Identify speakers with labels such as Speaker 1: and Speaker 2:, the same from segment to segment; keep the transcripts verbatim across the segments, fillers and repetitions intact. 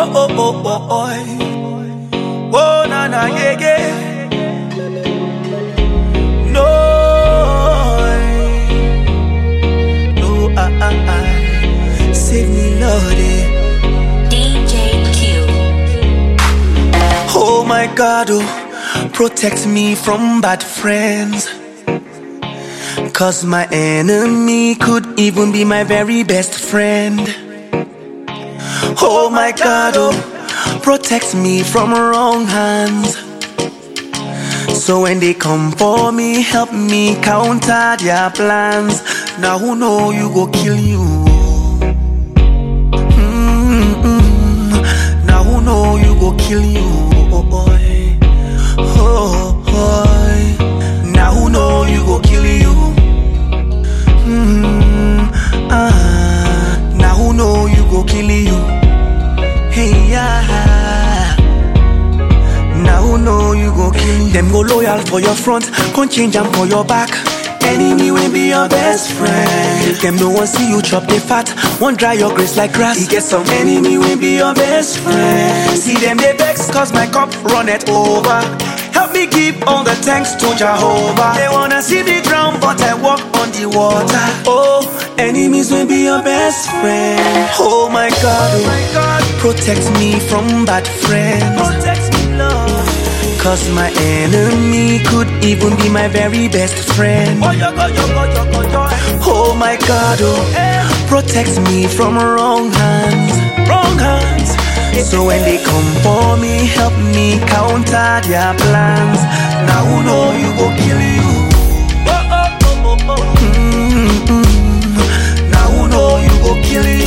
Speaker 1: Oh, oh, oh, oh, oh. Oh, na, na, yeah, yeah. No, no, I, I, I. Save me, Lord.
Speaker 2: D J Q.
Speaker 1: Oh, my God, oh, protect me from bad friends. Cause my enemy could even be my very best friend. Oh my God, oh, protect me from wrong hands. So when they come for me, help me counter their plans. Now who know you go kill you? Mm-mm. Now who know you go kill you? Oh boy, oh boy. Now who know you go kill you? Mm, ah, now who know you go kill you? Hey, yeah. Now who know you go kill you? Them go loyal for your front, can't change them for your back. Enemy will be your best friend. Them no one see you chop the fat, won't dry your grace like grass. You get some enemy will be your best friend. See them they vex cause my cup run it over. Help me give all the thanks to Jehovah. They wanna see me drown, but I walk on the water. Oh, enemies will be your best friend. Oh my God, oh my God, protect me from bad friends. Protect me, Lord. Cause my enemy could even be my very best friend. Oh my God, oh, protect me from wrong hands. Wrong hands. So when they come for me, help me counter their plans. Now who know you go kill you? Oh, oh, oh, oh, oh. Mm-mm. Now who know you go kill you?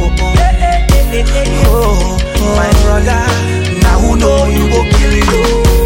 Speaker 1: Oh, oh, my brother. Now who know you go kill you?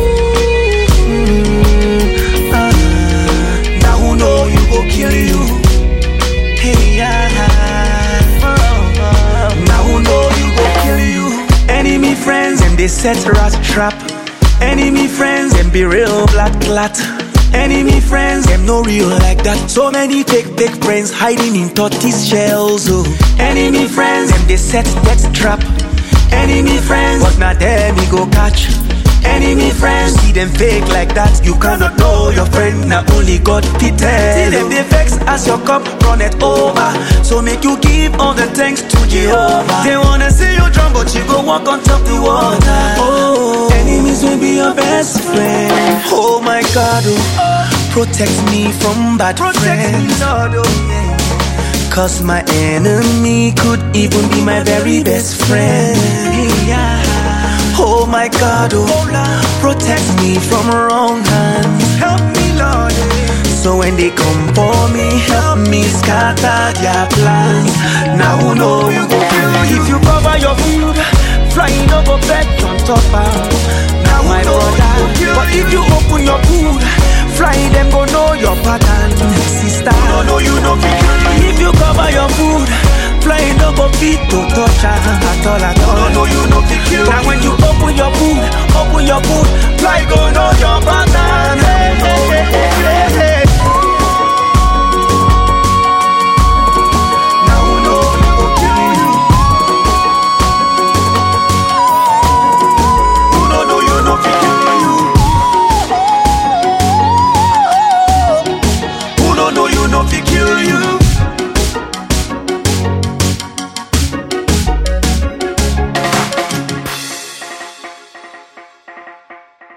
Speaker 1: Mm, ah. Now who know you go kill you? Hey, yeah. Oh, oh. Now who know you go kill you? Enemy friends, them they set rat trap. Enemy friends, them be real black clat. Enemy friends, them no real like that. So many fake fake friends hiding in tortoise shells. Oh. Enemy friends, them they set death trap. Enemy friends, but not them we go catch. Enemy friends, see them fake like that. You cannot know your friend, not only God fit tell. See them they vex as your cup run it over. So make you give all the thanks to Jehovah. They wanna see you drown, but you go walk on top the water. Oh, enemies will be your best friend. Oh my God, oh, protect me from bad protect friends. Me, Lord, oh, yeah. Cause my enemy could even be my very best friend. Yeah. Oh my God, oh, protect me from wrong hands. Help me, Lord. So when they come for me, help me scatter their plans. Now who know you go kill you? If you cover your food, flying over bed on top of. Now my brother. But if you open your food, fly them go know your pattern. Sister, no, no, you know me. If you cover your food, flying no go fit to touch her at all at all. No, no, you know me. Now when you open your food, open your food, fly go know your pattern. Hey, hey, hey, hey, hey.